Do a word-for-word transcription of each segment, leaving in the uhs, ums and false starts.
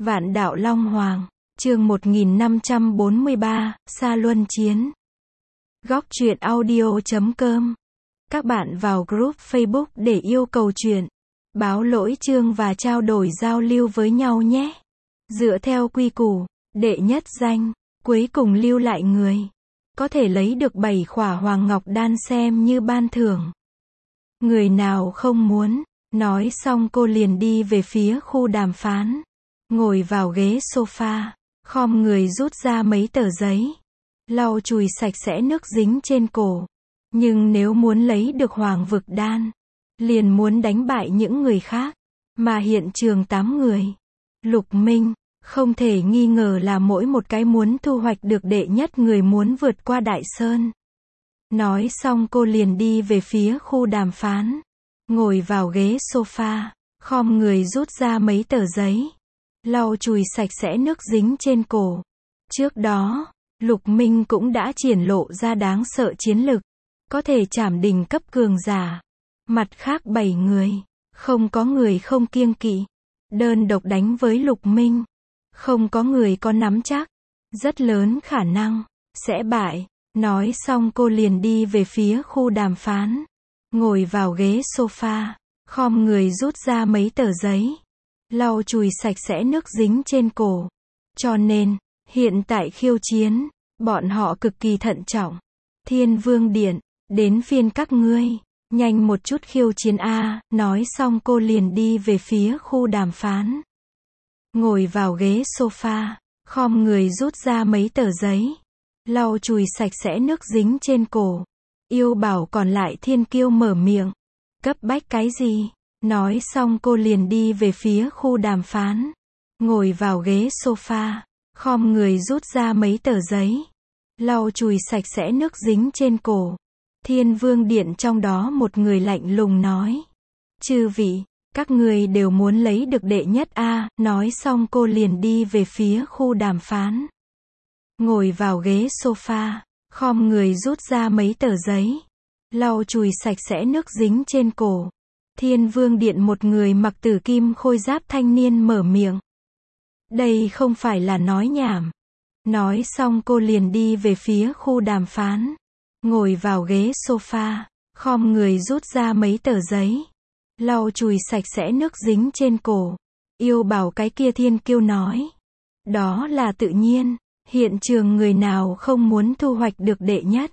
Vạn đạo Long Hoàng, chương một nghìn năm trăm bốn mươi ba, Sa Luân Chiến. Góc truyện audio chấm com. Các bạn vào group Facebook để yêu cầu truyện, báo lỗi chương và trao đổi giao lưu với nhau nhé. Dựa theo quy củ, đệ nhất danh, cuối cùng lưu lại người có thể lấy được bảy khỏa hoàng ngọc đan xem như ban thưởng. Người nào không muốn, nói xong cô liền đi về phía khu đàm phán. Ngồi vào ghế sofa, khom người rút ra mấy tờ giấy, lau chùi sạch sẽ nước dính trên cổ. Nhưng nếu muốn lấy được hoàng vực đan, liền muốn đánh bại những người khác, mà hiện trường tám người. Lục Minh, không thể nghi ngờ là mỗi một cái muốn thu hoạch được đệ nhất người muốn vượt qua Đại Sơn. Nói xong cô liền đi về phía khu đàm phán. Ngồi vào ghế sofa, khom người rút ra mấy tờ giấy, lau chùi sạch sẽ nước dính trên cổ. Trước đó, Lục Minh cũng đã triển lộ ra đáng sợ chiến lực, có thể chảm đỉnh cấp cường giả. Mặt khác bảy người, không có người không kiêng kỵ, đơn độc đánh với Lục Minh. Không có người có nắm chắc, rất lớn khả năng sẽ bại. Nói xong cô liền đi về phía khu đàm phán. Ngồi vào ghế sofa, khom người rút ra mấy tờ giấy, lau chùi sạch sẽ nước dính trên cổ. Cho nên, hiện tại khiêu chiến, bọn họ cực kỳ thận trọng. Thiên Vương Điện, đến phiên các ngươi, nhanh một chút khiêu chiến a. Nói xong cô liền đi về phía khu đàm phán. Ngồi vào ghế sofa, khom người rút ra mấy tờ giấy, lau chùi sạch sẽ nước dính trên cổ. Yêu bảo còn lại thiên kiêu mở miệng. Cấp bách cái gì? Nói xong cô liền đi về phía khu đàm phán. Ngồi vào ghế sofa, khom người rút ra mấy tờ giấy, lau chùi sạch sẽ nước dính trên cổ. Thiên Vương Điện trong đó một người lạnh lùng nói. Chư vị, các người đều muốn lấy được đệ nhất a. Nói xong cô liền đi về phía khu đàm phán. Ngồi vào ghế sofa, khom người rút ra mấy tờ giấy, lau chùi sạch sẽ nước dính trên cổ. Thiên Vương Điện một người mặc tử kim khôi giáp thanh niên mở miệng. Đây không phải là nói nhảm. Nói xong cô liền đi về phía khu đàm phán. Ngồi vào ghế sofa, khom người rút ra mấy tờ giấy, lau chùi sạch sẽ nước dính trên cổ. Yêu bảo cái kia thiên kiêu nói. Đó là tự nhiên. Hiện trường người nào không muốn thu hoạch được đệ nhất.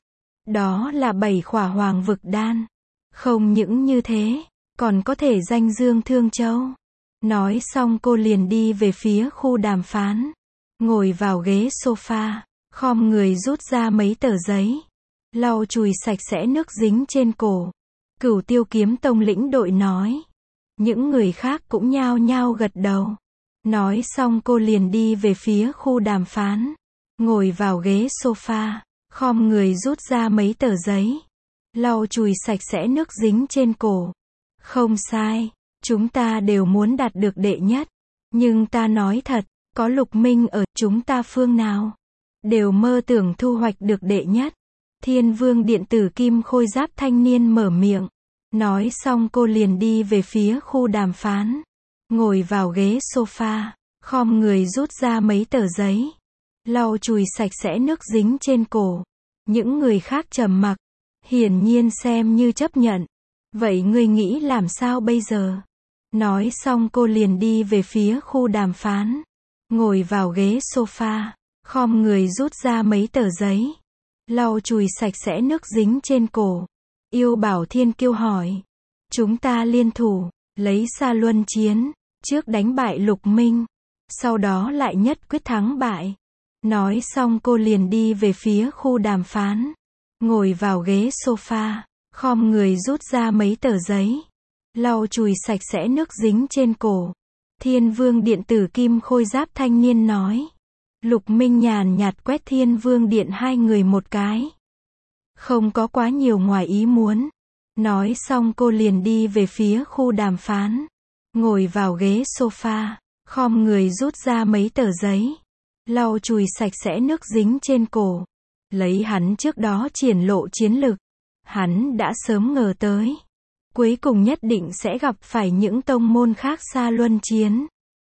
Đó là bảy khỏa hoàng vực đan. Không những như thế, còn có thể danh dương Thương Châu. Nói xong cô liền đi về phía khu đàm phán. Ngồi vào ghế sofa, khom người rút ra mấy tờ giấy, lau chùi sạch sẽ nước dính trên cổ. Cửu Tiêu Kiếm Tông lĩnh đội nói. Những người khác cũng nhao nhao gật đầu. Nói xong cô liền đi về phía khu đàm phán. Ngồi vào ghế sofa, khom người rút ra mấy tờ giấy, lau chùi sạch sẽ nước dính trên cổ. Không sai, chúng ta đều muốn đạt được đệ nhất. Nhưng ta nói thật, có Lục Minh ở, chúng ta phương nào đều mơ tưởng thu hoạch được đệ nhất. Thiên Vương Điện tử kim khôi giáp thanh niên mở miệng. Nói xong cô liền đi về phía khu đàm phán. Ngồi vào ghế sofa, khom người rút ra mấy tờ giấy, lau chùi sạch sẽ nước dính trên cổ. Những người khác trầm mặc, hiển nhiên xem như chấp nhận. Vậy ngươi nghĩ làm sao bây giờ? Nói xong cô liền đi về phía khu đàm phán. Ngồi vào ghế sofa, khom người rút ra mấy tờ giấy, lau chùi sạch sẽ nước dính trên cổ. Yêu bảo thiên kiêu hỏi. Chúng ta liên thủ, lấy Sa Luân Chiến, trước đánh bại Lục Minh, sau đó lại nhất quyết thắng bại. Nói xong cô liền đi về phía khu đàm phán. Ngồi vào ghế sofa, khom người rút ra mấy tờ giấy, lau chùi sạch sẽ nước dính trên cổ. Thiên Vương Điện tử kim khôi giáp thanh niên nói. Lục Minh nhàn nhạt quét Thiên Vương Điện hai người một cái. Không có quá nhiều ngoài ý muốn. Nói xong cô liền đi về phía khu đàm phán. Ngồi vào ghế sofa, khom người rút ra mấy tờ giấy, lau chùi sạch sẽ nước dính trên cổ. Lấy hắn trước đó triển lộ chiến lực, hắn đã sớm ngờ tới. cuối cùng nhất định sẽ gặp phải những tông môn khác Sa Luân Chiến.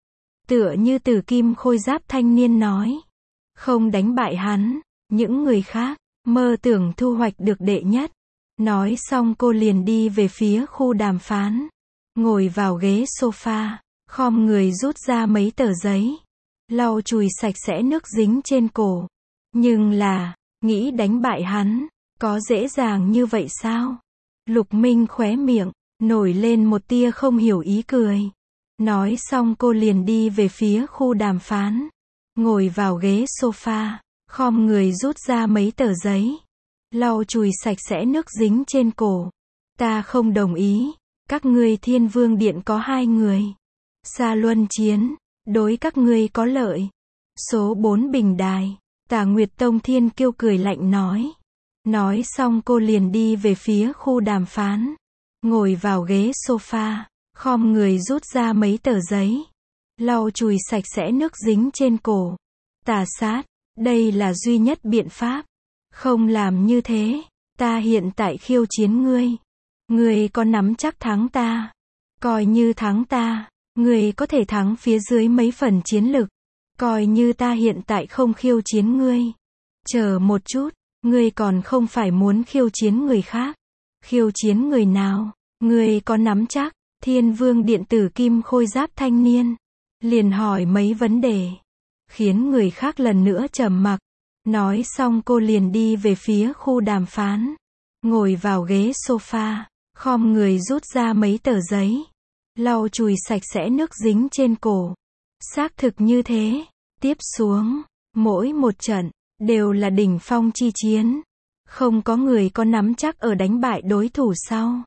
Tựa như Tử Kim Khôi Giáp thanh niên nói. Không đánh bại hắn, những người khác, mơ tưởng thu hoạch được đệ nhất. Nói xong cô liền đi về phía khu đàm phán. Ngồi vào ghế sofa, khom người rút ra mấy tờ giấy. Lau chùi sạch sẽ nước dính trên cổ. Nhưng là, nghĩ đánh bại hắn, có dễ dàng như vậy sao? Lục Minh khóe miệng, nổi lên một tia không hiểu ý cười. Nói xong cô liền đi về phía khu đàm phán. Ngồi vào ghế sofa, khom người rút ra mấy tờ giấy. Lau chùi sạch sẽ nước dính trên cổ. Ta không đồng ý, các ngươi Thiên Vương Điện có hai người. Sa luân chiến, đối các ngươi có lợi. Số bốn bình đài, Tà Nguyệt Tông Thiên Kiêu cười lạnh nói. Nói xong cô liền đi về phía khu đàm phán. Ngồi vào ghế sofa, khom người rút ra mấy tờ giấy. Lau chùi sạch sẽ nước dính trên cổ. Tà sát, đây là duy nhất biện pháp. Không làm như thế, ta hiện tại khiêu chiến ngươi. Ngươi có nắm chắc thắng ta. Coi như thắng ta, ngươi có thể thắng phía dưới mấy phần chiến lực. Coi như ta hiện tại không khiêu chiến ngươi. Chờ một chút, ngươi còn không phải muốn khiêu chiến người khác. Khiêu chiến người nào? Ngươi có nắm chắc? Thiên Vương Điện Tử Kim Khôi Giáp thanh niên liền hỏi mấy vấn đề, khiến người khác lần nữa trầm mặc. Nói xong cô liền đi về phía khu đàm phán. Ngồi vào ghế sofa, khom người rút ra mấy tờ giấy. Lau chùi sạch sẽ nước dính trên cổ. Xác thực như thế. Tiếp xuống, mỗi một trận, đều là đỉnh phong chi chiến. Không có người có nắm chắc ở đánh bại đối thủ sau.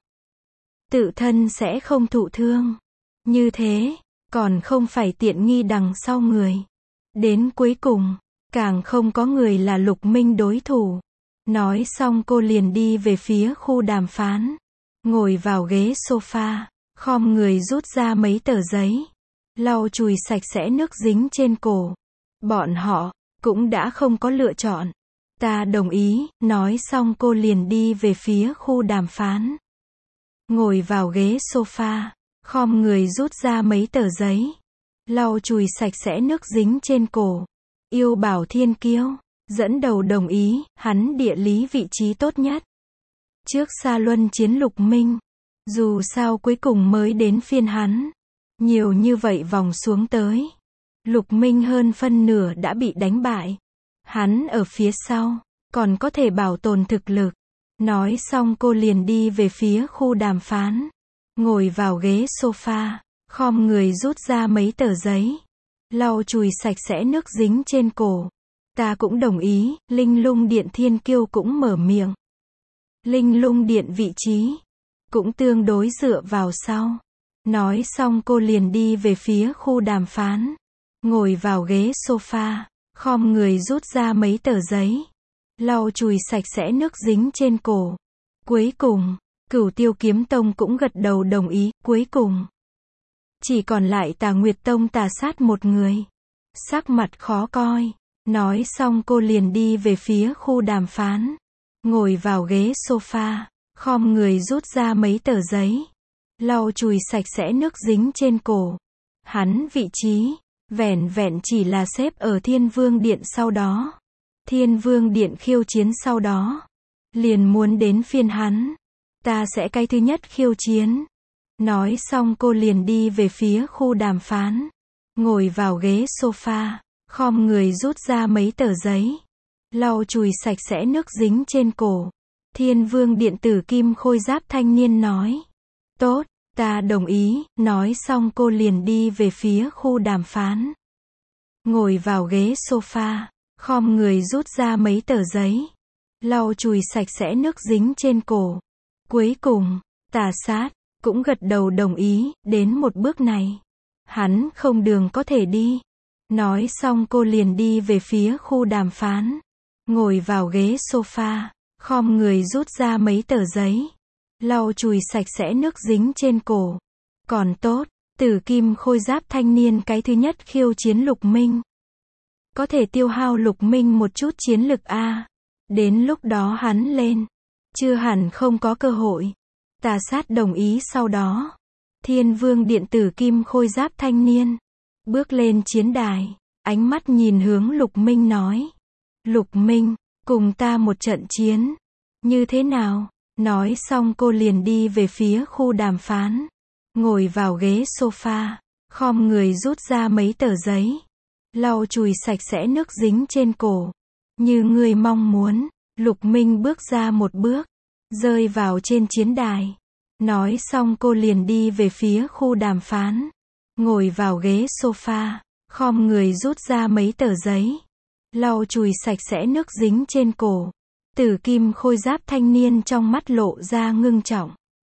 Tự thân sẽ không thụ thương. Như thế, còn không phải tiện nghi đằng sau người. Đến cuối cùng, càng không có người là Lục Minh đối thủ. Nói xong cô liền đi về phía khu đàm phán. Ngồi vào ghế sofa, khom người rút ra mấy tờ giấy. Lau chùi sạch sẽ nước dính trên cổ. Bọn họ, cũng đã không có lựa chọn. Ta đồng ý, nói xong cô liền đi về phía khu đàm phán. Ngồi vào ghế sofa, khom người rút ra mấy tờ giấy. Lau chùi sạch sẽ nước dính trên cổ. Yêu Bảo Thiên Kiêu, dẫn đầu đồng ý, hắn địa lý vị trí tốt nhất. Trước Sa luân chiến Lục Minh. Dù sao cuối cùng mới đến phiên hắn. Nhiều như vậy vòng xuống tới. Lục Minh hơn phân nửa đã bị đánh bại. Hắn ở phía sau, còn có thể bảo tồn thực lực. Nói xong cô liền đi về phía khu đàm phán. Ngồi vào ghế sofa, khom người rút ra mấy tờ giấy. Lau chùi sạch sẽ nước dính trên cổ. Ta cũng đồng ý, Linh Lung Điện Thiên Kiêu cũng mở miệng. Linh Lung Điện vị trí, cũng tương đối dựa vào sau. Nói xong cô liền đi về phía khu đàm phán. Ngồi vào ghế sofa, khom người rút ra mấy tờ giấy. Lau chùi sạch sẽ nước dính trên cổ. Cuối cùng, Cửu Tiêu Kiếm Tông cũng gật đầu đồng ý. Cuối cùng, chỉ còn lại Tà Nguyệt Tông Tà Sát một người. Sắc mặt khó coi. Nói xong cô liền đi về phía khu đàm phán. Ngồi vào ghế sofa, khom người rút ra mấy tờ giấy. Lau chùi sạch sẽ nước dính trên cổ. Hắn vị trí, vẻn vẹn chỉ là xếp ở Thiên Vương Điện sau đó. Thiên Vương Điện khiêu chiến sau đó. Liền muốn đến phiên hắn. Ta sẽ cái thứ nhất khiêu chiến. Nói xong cô liền đi về phía khu đàm phán. Ngồi vào ghế sofa, khom người rút ra mấy tờ giấy. Lau chùi sạch sẽ nước dính trên cổ. Thiên Vương Điện Tử Kim Khôi Giáp thanh niên nói. Tốt, ta đồng ý, nói xong cô liền đi về phía khu đàm phán. Ngồi vào ghế sofa, khom người rút ra mấy tờ giấy. Lau chùi sạch sẽ nước dính trên cổ. Cuối cùng, Tà Sát, cũng gật đầu đồng ý, đến một bước này. Hắn không đường có thể đi. Nói xong cô liền đi về phía khu đàm phán. Ngồi vào ghế sofa, khom người rút ra mấy tờ giấy. Lau chùi sạch sẽ nước dính trên cổ. Còn tốt, Tử Kim Khôi Giáp thanh niên cái thứ nhất khiêu chiến Lục Minh. Có thể tiêu hao Lục Minh một chút chiến lực a. Đến lúc đó hắn lên, chưa hẳn không có cơ hội. Tà Sát đồng ý sau đó. Thiên Vương Điện Tử Kim Khôi Giáp thanh niên bước lên chiến đài, ánh mắt nhìn hướng Lục Minh nói. Lục Minh, cùng ta một trận chiến. Như thế nào? Nói xong cô liền đi về phía khu đàm phán. Ngồi vào ghế sofa, khom người rút ra mấy tờ giấy. Lau chùi sạch sẽ nước dính trên cổ. Như người mong muốn, Lục Minh bước ra một bước, rơi vào trên chiến đài. Nói xong cô liền đi về phía khu đàm phán. Ngồi vào ghế sofa, khom người rút ra mấy tờ giấy. Lau chùi sạch sẽ nước dính trên cổ. Tử kim khôi giáp thanh niên trong mắt lộ ra ngưng trọng.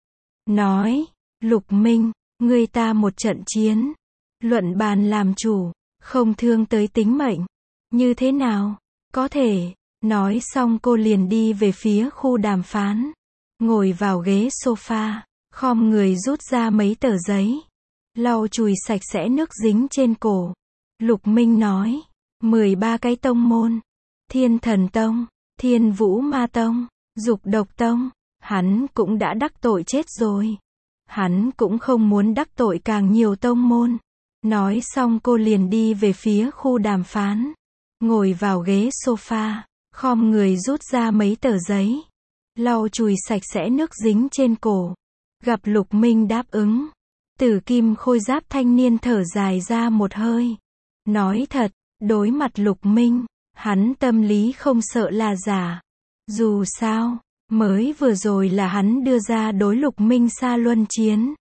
Nói, Lục Minh, ngươi ta một trận chiến. Luận bàn làm chủ, không thương tới tính mệnh. Như thế nào? Có thể. Nói xong cô liền đi về phía khu đàm phán. Ngồi vào ghế sofa, khom người rút ra mấy tờ giấy. Lau chùi sạch sẽ nước dính trên cổ. Lục Minh nói, mười ba cái tông môn. Thiên Thần Tông, Thiên Vũ Ma Tông, Dục Độc Tông, hắn cũng đã đắc tội chết rồi. Hắn cũng không muốn đắc tội càng nhiều tông môn. Nói xong cô liền đi về phía khu đàm phán. Ngồi vào ghế sofa, khom người rút ra mấy tờ giấy. Lau chùi sạch sẽ nước dính trên cổ. Gặp Lục Minh đáp ứng. Tử kim khôi giáp thanh niên thở dài ra một hơi. Nói thật, đối mặt Lục Minh, hắn tâm lý không sợ là giả. Dù sao, mới vừa rồi là hắn đưa ra đối Lục Minh Sa Luân chiến.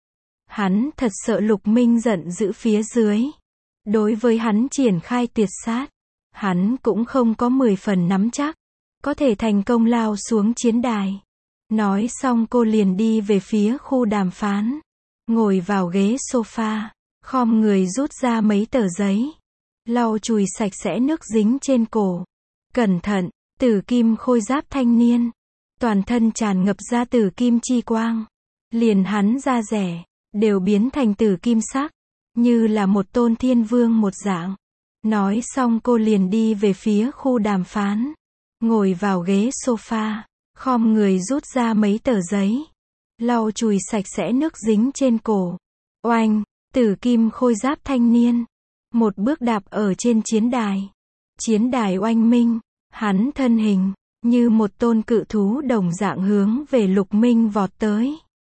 Hắn thật sợ Lục Minh giận dữ phía dưới. Đối với hắn triển khai tuyệt sát, hắn cũng không có mười phần nắm chắc, có thể thành công lao xuống chiến đài. Nói xong cô liền đi về phía khu đàm phán. Ngồi vào ghế sofa, khom người rút ra mấy tờ giấy. Lau chùi sạch sẽ nước dính trên cổ. Cẩn thận, tử kim khôi giáp thanh niên. Toàn thân tràn ngập ra tử kim chi quang. Liền hắn da rẻ, đều biến thành tử kim sắc. Như là một tôn thiên vương một dạng. Nói xong cô liền đi về phía khu đàm phán. Ngồi vào ghế sofa, khom người rút ra mấy tờ giấy. Lau chùi sạch sẽ nước dính trên cổ. Oanh, tử kim khôi giáp thanh niên. Một bước đạp ở trên chiến đài. Chiến đài oanh minh, hắn thân hình, như một tôn cự thú đồng dạng hướng về Lục Minh vọt tới.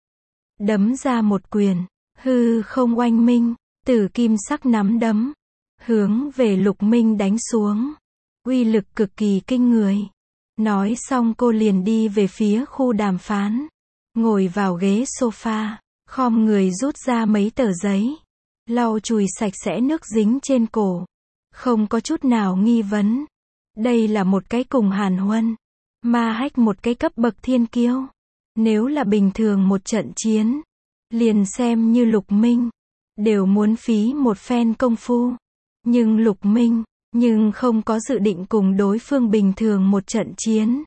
Đấm ra một quyền, hư không oanh minh, tử kim sắc nắm đấm. Hướng về Lục Minh đánh xuống. Uy lực cực kỳ kinh người. Nói xong cô liền đi về phía khu đàm phán. Ngồi vào ghế sofa, khom người rút ra mấy tờ giấy. Lau chùi sạch sẽ nước dính trên cổ. Không có chút nào nghi vấn. Đây là một cái cùng Hàn Huân. Ma Hách một cái cấp bậc thiên kiêu. Nếu là bình thường một trận chiến, liền xem như Lục Minh, đều muốn phí một phen công phu. Nhưng Lục Minh, nhưng không có dự định cùng đối phương bình thường một trận chiến.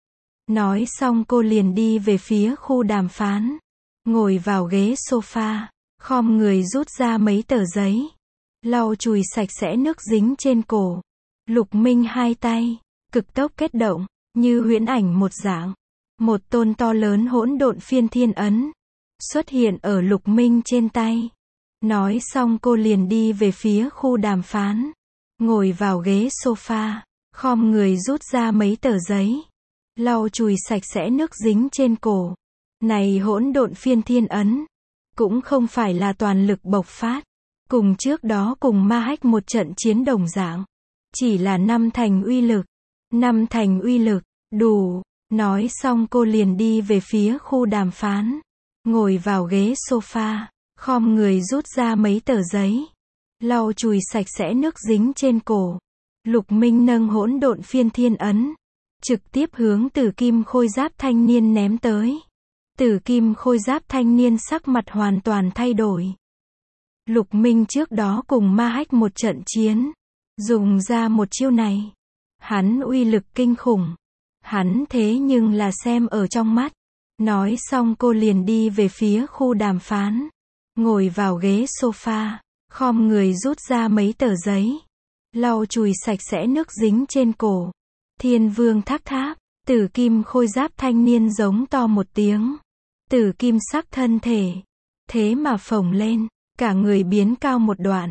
Nói xong cô liền đi về phía khu đàm phán. Ngồi vào ghế sofa, khom người rút ra mấy tờ giấy. Lau chùi sạch sẽ nước dính trên cổ. Lục Minh hai tay, cực tốc kết động, như huyễn ảnh một dạng. Một tôn to lớn hỗn độn phiên thiên ấn xuất hiện ở Lục Minh trên tay. Nói xong cô liền đi về phía khu đàm phán. Ngồi vào ghế sofa, khom người rút ra mấy tờ giấy. Lau chùi sạch sẽ nước dính trên cổ. Này hỗn độn phiên thiên ấn, cũng không phải là toàn lực bộc phát. Cùng trước đó cùng Ma Hách một trận chiến đồng dạng. Chỉ là năm thành uy lực. Năm thành uy lực, đủ. Nói xong cô liền đi về phía khu đàm phán. Ngồi vào ghế sofa, khom người rút ra mấy tờ giấy. Lau chùi sạch sẽ nước dính trên cổ. Lục Minh nâng hỗn độn phiên thiên ấn, trực tiếp hướng tử kim khôi giáp thanh niên ném tới. Tử kim khôi giáp thanh niên sắc mặt hoàn toàn thay đổi. Lục Minh trước đó cùng Ma Hách một trận chiến, dùng ra một chiêu này. Hắn uy lực kinh khủng. Hắn thế nhưng là xem ở trong mắt. Nói xong cô liền đi về phía khu đàm phán. Ngồi vào ghế sofa, khom người rút ra mấy tờ giấy. Lau chùi sạch sẽ nước dính trên cổ. Thiên vương thác tháp, tử kim khôi giáp thanh niên giống to một tiếng. Tử kim sắc thân thể, thế mà phồng lên, cả người biến cao một đoạn.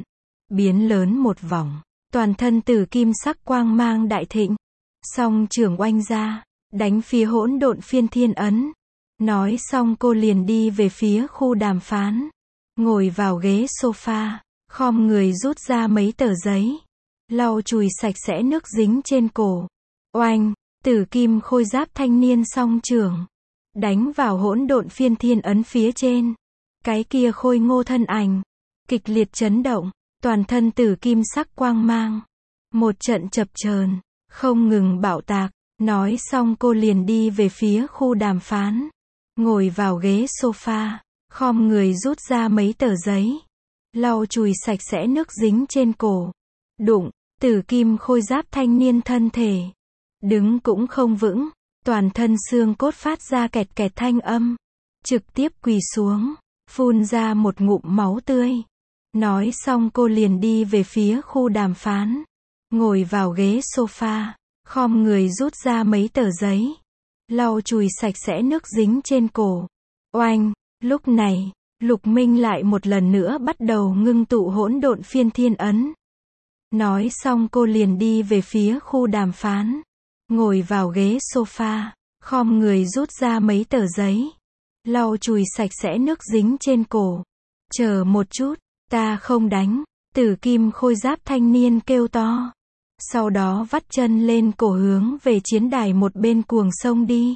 biến lớn một vòng, toàn thân tử kim sắc quang mang đại thịnh. Song trưởng oanh ra, đánh phía hỗn độn phiên thiên ấn. Nói xong cô liền đi về phía khu đàm phán. Ngồi vào ghế sofa, khom người rút ra mấy tờ giấy. Lau chùi sạch sẽ nước dính trên cổ. Oanh, tử kim khôi giáp thanh niên song trưởng. Đánh vào hỗn độn phiên thiên ấn phía trên. Cái kia khôi ngô thân ảnh. Kịch liệt chấn động, toàn thân tử kim sắc quang mang. Một trận chập chờn, không ngừng bạo tạc. Nói xong cô liền đi về phía khu đàm phán. Ngồi vào ghế sofa, khom người rút ra mấy tờ giấy. Lau chùi sạch sẽ nước dính trên cổ. Đụng, tử kim khôi giáp thanh niên thân thể. Đứng cũng không vững, toàn thân xương cốt phát ra kẹt kẹt thanh âm. Trực tiếp quỳ xuống, phun ra một ngụm máu tươi. Nói xong cô liền đi về phía khu đàm phán. Ngồi vào ghế sofa, khom người rút ra mấy tờ giấy. Lau chùi sạch sẽ nước dính trên cổ. Oanh, lúc này, Lục Minh lại một lần nữa bắt đầu ngưng tụ hỗn độn phiên thiên ấn. Nói xong cô liền đi về phía khu đàm phán. Ngồi vào ghế sofa, khom người rút ra mấy tờ giấy. Lau chùi sạch sẽ nước dính trên cổ. Chờ một chút, ta không đánh, tử kim khôi giáp thanh niên kêu to. Sau đó vắt chân lên cổ hướng về chiến đài một bên cuồng sông đi.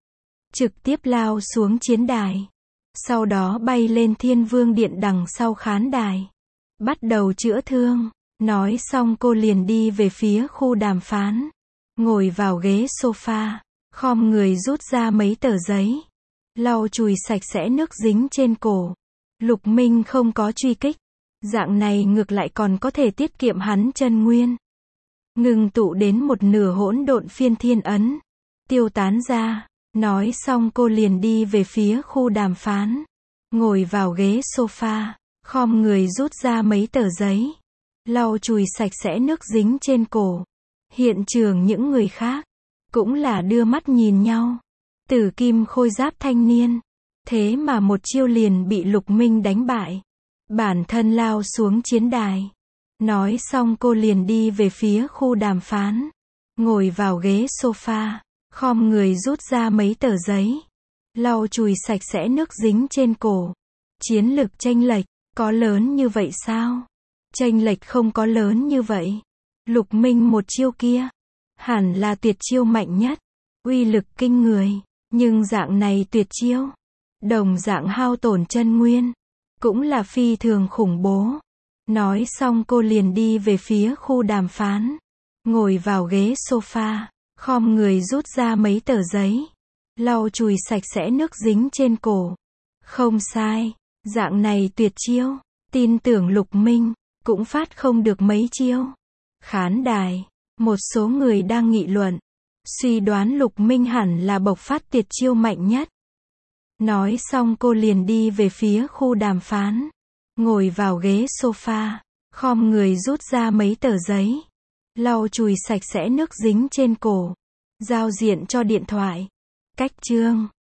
Trực tiếp lao xuống chiến đài. Sau đó bay lên thiên vương điện đằng sau khán đài. Bắt đầu chữa thương. Nói xong cô liền đi về phía khu đàm phán. Ngồi vào ghế sofa, khom người rút ra mấy tờ giấy. Lau chùi sạch sẽ nước dính trên cổ. Lục Minh không có truy kích. Dạng này ngược lại còn có thể tiết kiệm hắn chân nguyên. Ngừng tụ đến một nửa hỗn độn phiên thiên ấn. Tiêu tán ra. Nói xong cô liền đi về phía khu đàm phán. Ngồi vào ghế sofa, khom người rút ra mấy tờ giấy. Lau chùi sạch sẽ nước dính trên cổ. Hiện trường những người khác cũng là đưa mắt nhìn nhau. Tử kim khôi giáp thanh niên, thế mà một chiêu liền bị Lục Minh đánh bại. Bản thân lao xuống chiến đài. Nói xong cô liền đi về phía khu đàm phán. Ngồi vào ghế sofa, khom người rút ra mấy tờ giấy. Lau chùi sạch sẽ nước dính trên cổ. Chiến lực chênh lệch, có lớn như vậy sao? Chênh lệch không có lớn như vậy. Lục Minh một chiêu kia, hẳn là tuyệt chiêu mạnh nhất. Uy lực kinh người, nhưng dạng này tuyệt chiêu, đồng dạng hao tổn chân nguyên, cũng là phi thường khủng bố. Nói xong cô liền đi về phía khu đàm phán. Ngồi vào ghế sofa, khom người rút ra mấy tờ giấy. Lau chùi sạch sẽ nước dính trên cổ. Không sai, dạng này tuyệt chiêu, tin tưởng Lục Minh cũng phát không được mấy chiêu. Khán đài, một số người đang nghị luận, suy đoán Lục Minh hẳn là bộc phát tuyệt chiêu mạnh nhất. Nói xong cô liền đi về phía khu đàm phán. Ngồi vào ghế sofa, khom người rút ra mấy tờ giấy. Lau chùi sạch sẽ nước dính trên cổ. Giao diện cho điện thoại. Cách chương